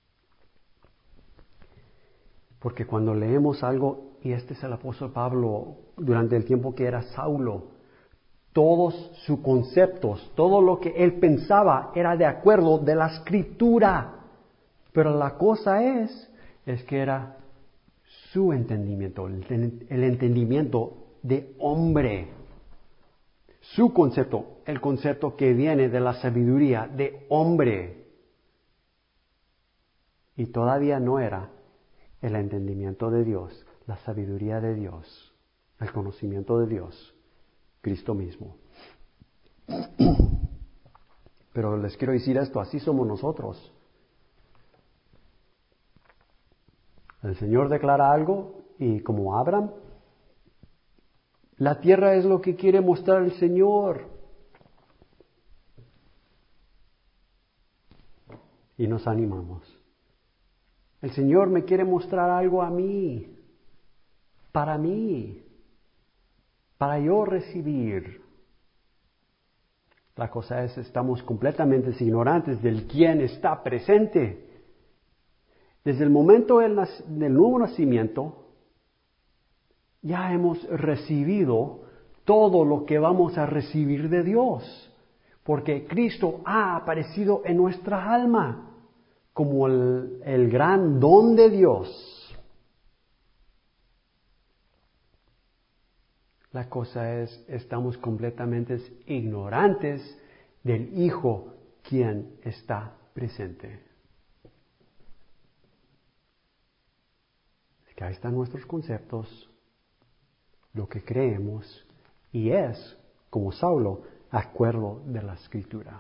Speaker 1: Porque cuando leemos algo, y este es el apóstol Pablo, durante el tiempo que era Saulo, todos sus conceptos, todo lo que él pensaba era de acuerdo de la Escritura. Pero la cosa es, es que era su entendimiento, el, el entendimiento de hombre. Su concepto, el concepto que viene de la sabiduría de hombre. Y todavía no era el entendimiento de Dios, la sabiduría de Dios, el conocimiento de Dios, Cristo mismo. Pero les quiero decir esto, así somos nosotros. El Señor declara algo y como Abraham, la tierra es lo que quiere mostrar el Señor. Y nos animamos. El Señor me quiere mostrar algo a mí, para mí, para yo recibir. La cosa es, estamos completamente ignorantes del quién está presente. Desde el momento del, del nuevo nacimiento, ya hemos recibido todo lo que vamos a recibir de Dios, porque Cristo ha aparecido en nuestra alma como el, el gran don de Dios. La cosa es, estamos completamente ignorantes del Hijo quien está presente. Es que ahí están nuestros conceptos, lo que creemos, y es, como Saulo, acuerdo de la Escritura.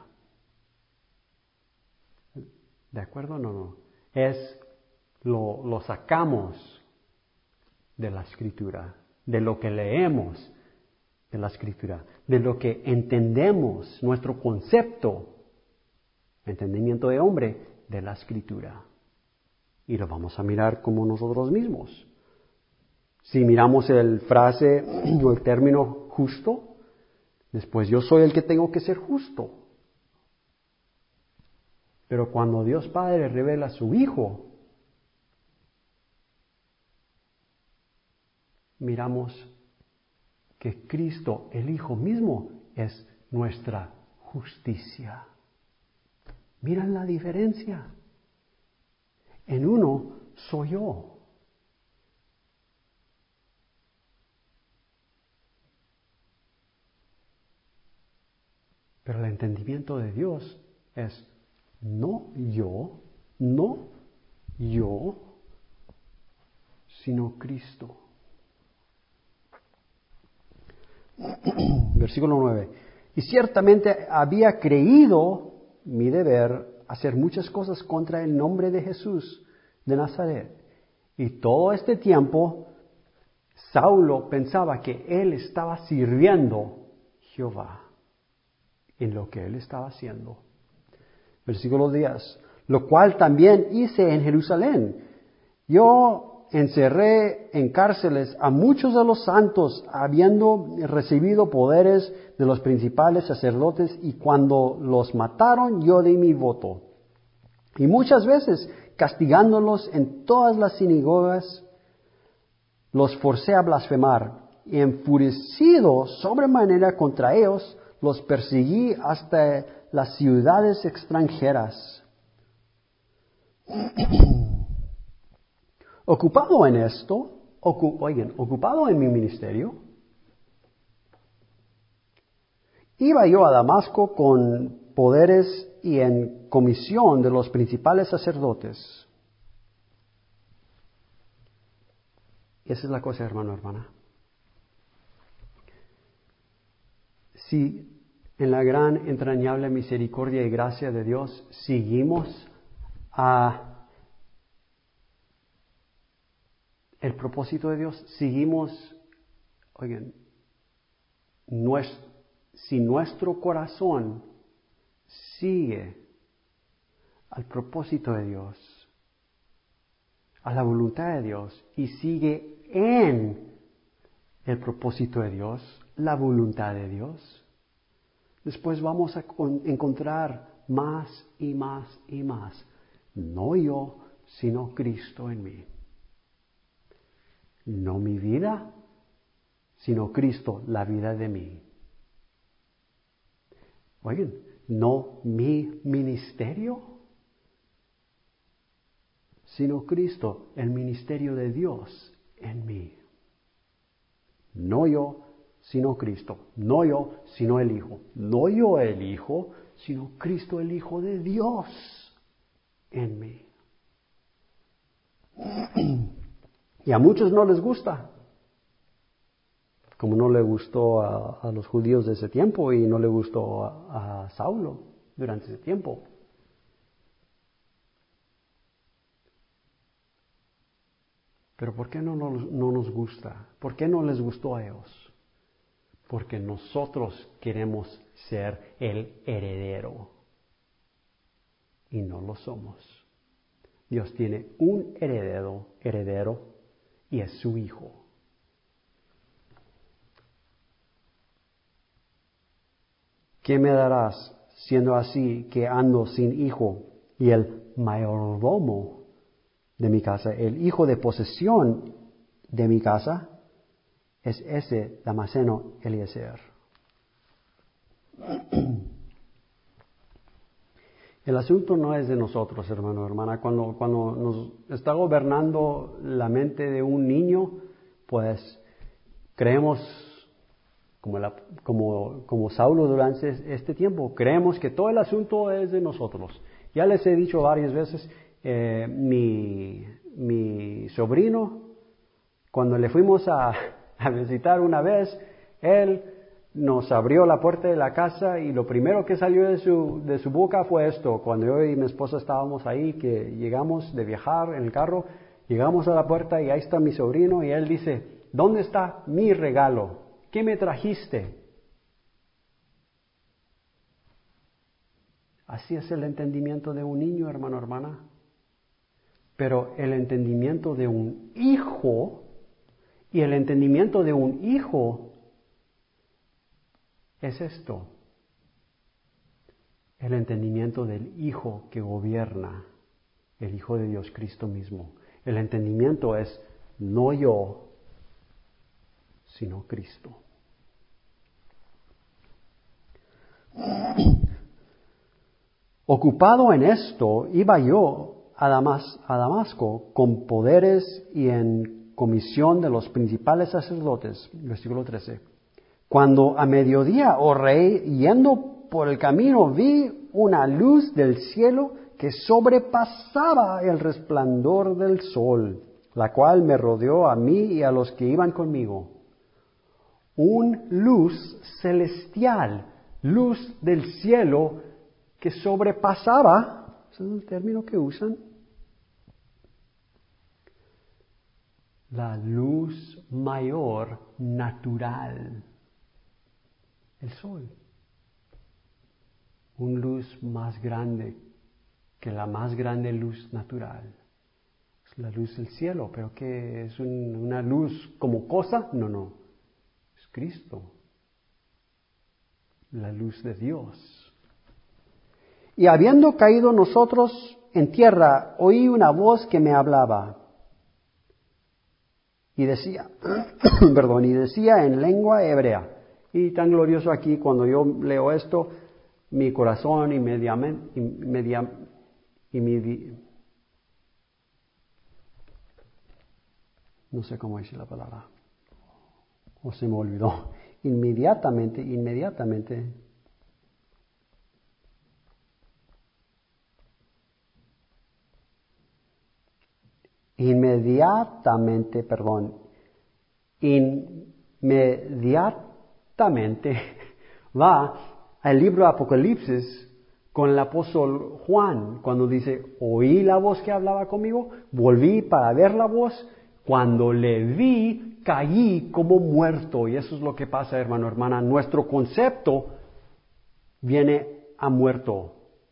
Speaker 1: ¿De acuerdo? No, no. Es, lo, lo sacamos de la Escritura, de lo que leemos de la Escritura, de lo que entendemos, nuestro concepto, entendimiento de hombre, de la Escritura. Y lo vamos a mirar como nosotros mismos. Si miramos el frase o el término justo, después yo soy el que tengo que ser justo. Pero cuando Dios Padre revela a su Hijo, miramos que Cristo, el Hijo mismo, es nuestra justicia. ¿Miran la diferencia? En uno soy yo. Pero el entendimiento de Dios es no yo, no yo, sino Cristo. Versículo nueve. Y ciertamente había creído mi deber hacer muchas cosas contra el nombre de Jesús de Nazaret. Y todo este tiempo, Saulo pensaba que él estaba sirviendo a Jehová en lo que él estaba haciendo. Versículo diez. Lo cual también hice en Jerusalén. Yo encerré en cárceles a muchos de los santos, habiendo recibido poderes de los principales sacerdotes, y cuando los mataron, yo di mi voto. Y muchas veces, castigándolos en todas las sinagogas, los forcé a blasfemar, y enfurecido sobremanera contra ellos, los perseguí hasta las ciudades extranjeras. Ocupado en esto, ocu- oigan, ocupado en mi ministerio, iba yo a Damasco con poderes y en comisión de los principales sacerdotes. Y esa es la cosa, hermano, hermana. Si en la gran, entrañable misericordia y gracia de Dios seguimos a el propósito de Dios, seguimos, oigan, nuestro, si nuestro corazón sigue al propósito de Dios, a la voluntad de Dios, y sigue en el propósito de Dios, la voluntad de Dios, después vamos a encontrar más y más y más, no yo, sino Cristo en mí. No mi vida, sino Cristo, la vida de mí. Oigan, no mi ministerio, sino Cristo, el ministerio de Dios en mí. No yo, sino Cristo. No yo, sino el Hijo. No yo el Hijo, sino Cristo el Hijo de Dios en mí. Y a muchos no les gusta, como no le gustó a, a los judíos de ese tiempo y no le gustó a, a Saulo durante ese tiempo. Pero ¿por qué no nos, no nos gusta? ¿Por qué no les gustó a ellos? Porque nosotros queremos ser el heredero y no lo somos. Dios tiene un heredero, heredero y es su Hijo. ¿Qué me darás siendo así que ando sin hijo y el mayordomo de mi casa, el hijo de posesión de mi casa, es ese Damaseno Eliezer? El asunto no es de nosotros, hermano, hermana. Cuando, cuando nos está gobernando la mente de un niño, pues creemos, como, la, como, como Saulo durante este tiempo, creemos que todo el asunto es de nosotros. Ya les he dicho varias veces, eh, mi, mi sobrino, cuando le fuimos a, a visitar una vez, él nos abrió la puerta de la casa y lo primero que salió de su, de su boca fue esto. Cuando yo y mi esposa estábamos ahí, que llegamos de viajar en el carro, llegamos a la puerta y ahí está mi sobrino y él dice, ¿dónde está mi regalo? ¿Qué me trajiste? Así es el entendimiento de un niño, hermano, hermana. Pero el entendimiento de un hijo y el entendimiento de un hijo es esto. El entendimiento del Hijo que gobierna, el Hijo de Dios, Cristo mismo. El entendimiento es no yo, sino Cristo. Ocupado en esto, iba yo a, Damas, a Damasco con poderes y en comisión de los principales sacerdotes. Versículo trece. Cuando a mediodía, oh rey, yendo por el camino, vi una luz del cielo que sobrepasaba el resplandor del sol, la cual me rodeó a mí y a los que iban conmigo. Un luz celestial, luz del cielo que sobrepasaba, ¿ese es el término que usan? La luz mayor natural, el sol. Un luz más grande que la más grande luz natural es la luz del cielo. ¿Pero qué es un, una luz como cosa? No, no. Es Cristo. La luz de Dios. Y habiendo caído nosotros en tierra, oí una voz que me hablaba. Y decía, perdón, y decía en lengua hebrea. Y tan glorioso aquí, cuando yo leo esto, mi corazón inmediatamente, inmedia, inmedi, no sé cómo dice la palabra, o se me olvidó, inmediatamente, inmediatamente, inmediatamente, perdón, inmediatamente va al libro de Apocalipsis con el apóstol Juan, cuando dice, oí la voz que hablaba conmigo, volví para ver la voz, cuando le vi, caí como muerto. Y eso es lo que pasa, hermano, hermana. Nuestro concepto viene a muerto,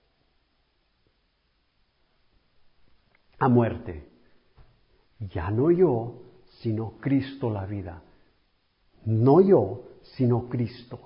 Speaker 1: a muerte. Ya no yo, sino Cristo la vida. No yo, sino Cristo.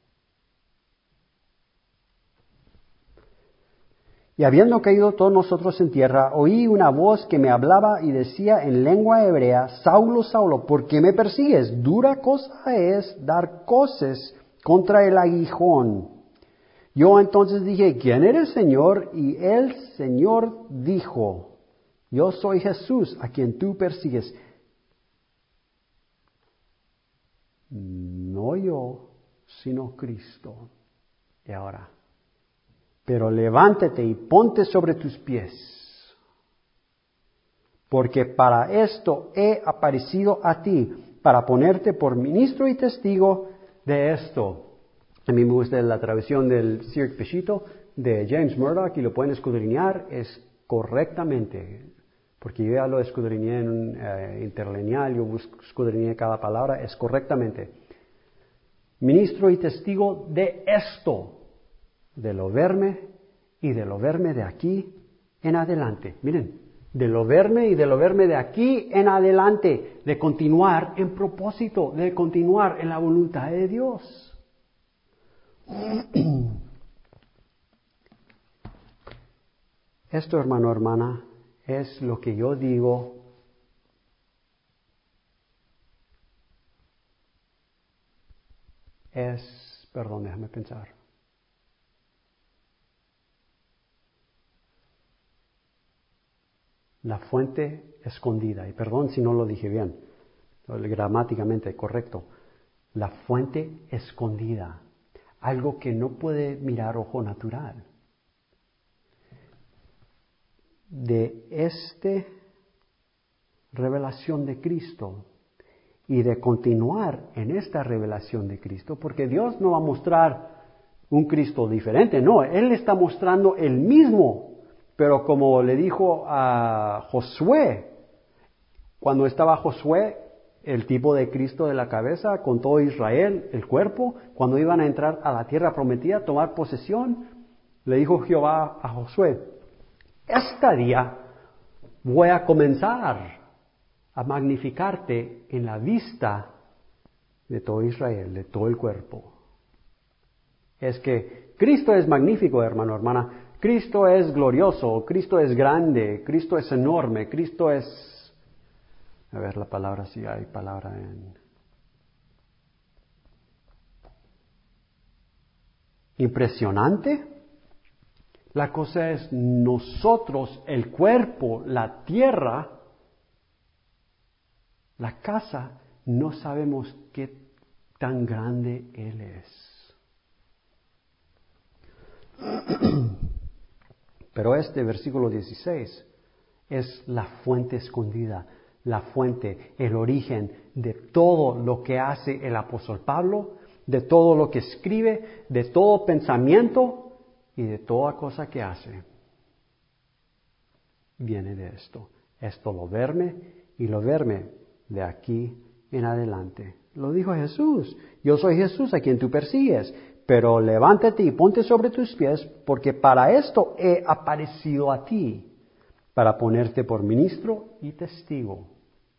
Speaker 1: Y habiendo caído todos nosotros en tierra, oí una voz que me hablaba y decía en lengua hebrea, Saulo, Saulo, ¿por qué me persigues? Dura cosa es dar coces contra el aguijón. Yo entonces dije, ¿quién eres, Señor? Y el Señor dijo, yo soy Jesús, a quien tú persigues. No yo, sino Cristo. Y ahora, pero levántate y ponte sobre tus pies, porque para esto he aparecido a ti, para ponerte por ministro y testigo de esto. A mí me gusta la traducción del Sir Peshito de James Murdoch y lo pueden escudriñar, es correctamente, porque yo ya lo escudriñé en un eh, interlineal, yo escudriñé cada palabra, es correctamente. Ministro y testigo de esto, de lo verme y de lo verme de aquí en adelante. Miren, de lo verme y de lo verme de aquí en adelante, de continuar en propósito, de continuar en la voluntad de Dios. Esto, hermano, hermana, es lo que yo digo es, perdón, déjame pensar. La fuente escondida, y perdón si no lo dije bien, gramáticamente correcto. La fuente escondida, algo que no puede mirar ojo natural. De esta revelación de Cristo y de continuar en esta revelación de Cristo, porque Dios no va a mostrar un Cristo diferente, no, Él está mostrando el mismo. Pero como le dijo a Josué, cuando estaba Josué, el tipo de Cristo de la cabeza, con todo Israel, el cuerpo, cuando iban a entrar a la tierra prometida, tomar posesión, le dijo Jehová a Josué, este día voy a comenzar a magnificarte en la vista de todo Israel, de todo el cuerpo. Es que Cristo es magnífico, hermano, hermana. Cristo es glorioso, Cristo es grande, Cristo es enorme, Cristo es... A ver la palabra, si hay palabra en... Impresionante. La cosa es nosotros, el cuerpo, la tierra, la casa, no sabemos qué tan grande Él es. Pero este versículo dieciséis es la fuente escondida, la fuente, el origen de todo lo que hace el apóstol Pablo, de todo lo que escribe, de todo pensamiento y de toda cosa que hace. Viene de esto. Esto lo verme y lo verme de aquí en adelante. Lo dijo Jesús. Yo soy Jesús a quien tú persigues. pero levántate y ponte sobre tus pies, porque para esto he aparecido a ti, para ponerte por ministro y testigo.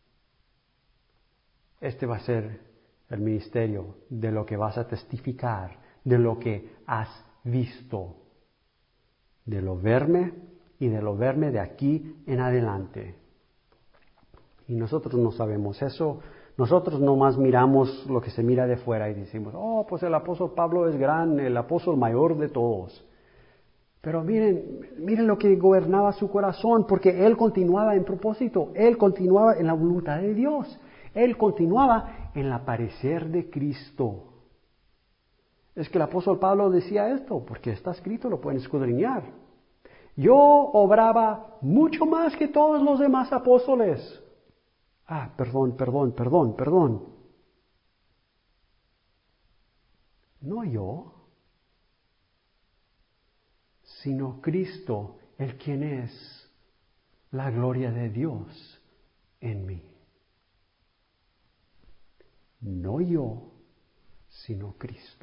Speaker 1: Este va a ser el ministerio de lo que vas a testificar, de lo que has visto, de lo verme y de lo verme de aquí en adelante. Y nosotros no sabemos eso. Nosotros nomás miramos lo que se mira de fuera y decimos, oh, pues el apóstol Pablo es gran, el apóstol mayor de todos. Pero miren, miren lo que gobernaba su corazón, porque él continuaba en propósito, él continuaba en la voluntad de Dios, él continuaba en el aparecer de Cristo. Es que el apóstol Pablo decía esto, porque está escrito, lo pueden escudriñar. Yo obraba mucho más que todos los demás apóstoles. Ah, perdón, perdón, perdón, perdón. No yo, sino Cristo, el quien es la gloria de Dios en mí. No yo, sino Cristo.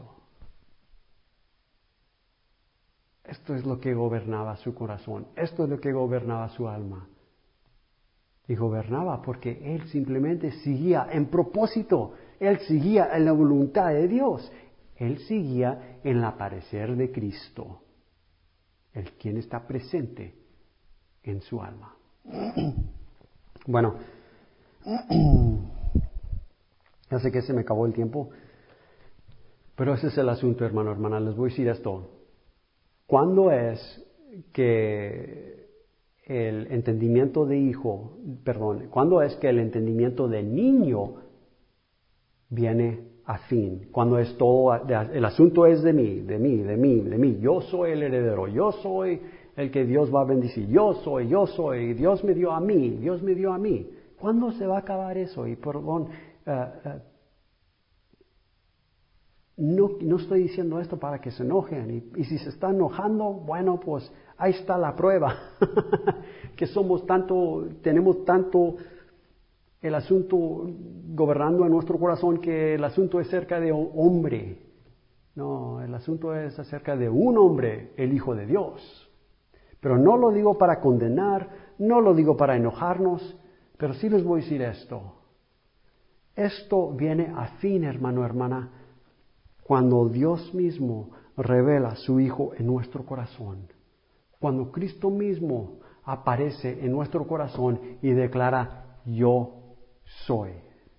Speaker 1: Esto es lo que gobernaba su corazón, esto es lo que gobernaba su alma. Y gobernaba porque él simplemente seguía en propósito, él seguía en la voluntad de Dios, él seguía en el aparecer de Cristo, el quien está presente en su alma. Bueno, ya sé que se me acabó el tiempo, pero ese es el asunto, hermano, hermana. Les voy a decir esto. ¿Cuándo es que el entendimiento de hijo, perdón, cuándo es que el entendimiento de niño viene a fin? Cuando es todo, el asunto es de mí, de mí, de mí, de mí. Yo soy el heredero, yo soy el que Dios va a bendecir, yo soy, yo soy, Dios me dio a mí, Dios me dio a mí. ¿Cuándo se va a acabar eso? Y perdón, uh, uh, no, no estoy diciendo esto para que se enojen. Y, y si se están enojando, bueno, pues ahí está la prueba. Que somos tanto, tenemos tanto el asunto gobernando en nuestro corazón que el asunto es acerca de un hombre. No, el asunto es acerca de un hombre, el Hijo de Dios. Pero no lo digo para condenar, no lo digo para enojarnos, pero sí les voy a decir esto. Esto viene a fin, hermano, hermana, cuando Dios mismo revela a su Hijo en nuestro corazón. Cuando Cristo mismo aparece en nuestro corazón y declara, yo soy.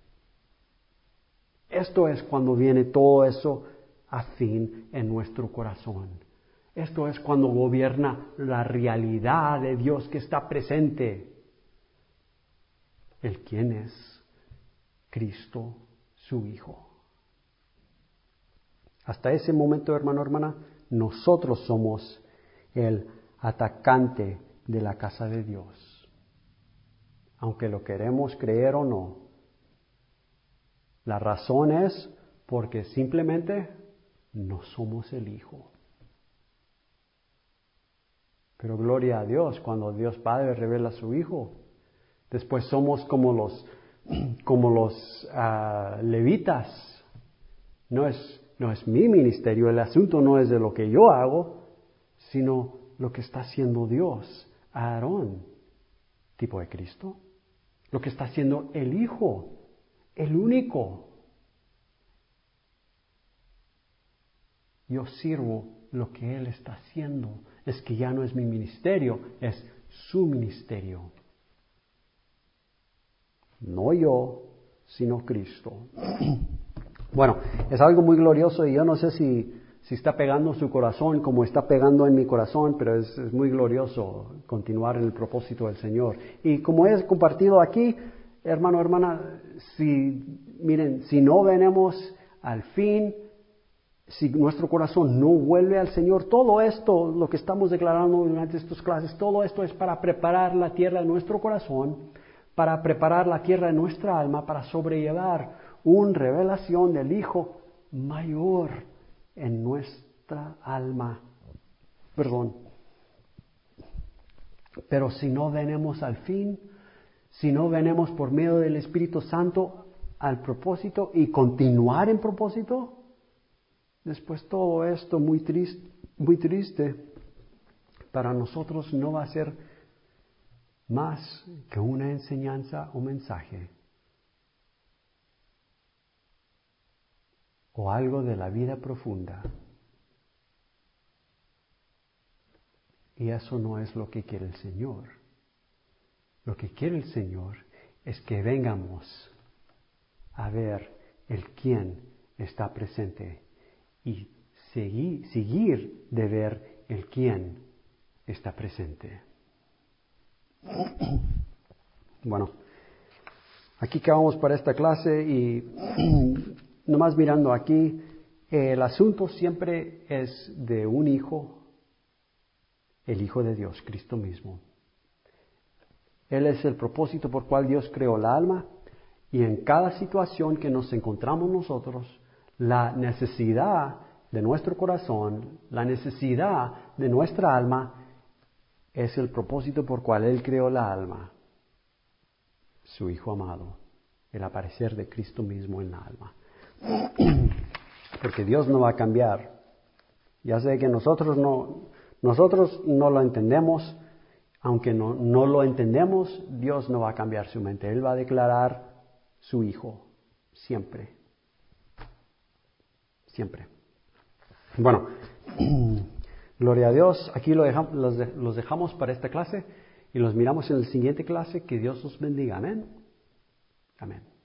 Speaker 1: Esto es cuando viene todo eso a fin en nuestro corazón. Esto es cuando gobierna la realidad de Dios que está presente. El quien es Cristo, su Hijo. Hasta ese momento, hermano, hermana, nosotros somos el atacante de la casa de Dios. Aunque lo queremos creer o no. La razón es porque simplemente no somos el Hijo. Pero gloria a Dios, cuando Dios Padre revela a su Hijo, después somos como los, como los uh, levitas. No es No es mi ministerio, el asunto no es de lo que yo hago, sino lo que está haciendo Dios, Aarón, tipo de Cristo, lo que está haciendo el Hijo, el único. Yo sirvo lo que Él está haciendo, es que ya no es mi ministerio, es su ministerio. No yo, sino Cristo. Bueno, es algo muy glorioso y yo no sé si, si está pegando su corazón como está pegando en mi corazón, pero es, es muy glorioso continuar en el propósito del Señor. Y como es compartido aquí, hermano, hermana, si, miren, si no venimos al fin, si nuestro corazón no vuelve al Señor, todo esto, lo que estamos declarando durante estas clases, todo esto es para preparar la tierra de nuestro corazón, para preparar la tierra de nuestra alma, para sobrellevar una revelación del Hijo mayor en nuestra alma. Perdón. Pero si no venimos al fin, si no venimos por medio del Espíritu Santo al propósito y continuar en propósito, después todo esto muy triste, muy triste, para nosotros no va a ser más que una enseñanza o mensaje o algo de la vida profunda. Y eso no es lo que quiere el Señor. Lo que quiere el Señor es que vengamos a ver el quién está presente y seguir, seguir de ver el quién está presente. Bueno, aquí acabamos para esta clase y nomás mirando aquí, el asunto siempre es de un hijo, el Hijo de Dios, Cristo mismo. Él es el propósito por cual Dios creó el alma y en cada situación que nos encontramos nosotros, la necesidad de nuestro corazón, la necesidad de nuestra alma es el propósito por cual Él creó la alma, su Hijo amado, el aparecer de Cristo mismo en la alma. Porque Dios no va a cambiar. Ya sé que nosotros no, nosotros no lo entendemos. Aunque no, no lo entendemos, Dios no va a cambiar su mente. Él va a declarar su Hijo, siempre. Siempre. Bueno, gloria a Dios. Aquí lo dejamos, los, de, los dejamos para esta clase y los miramos en la siguiente clase. Que Dios los bendiga. Amén. Amén.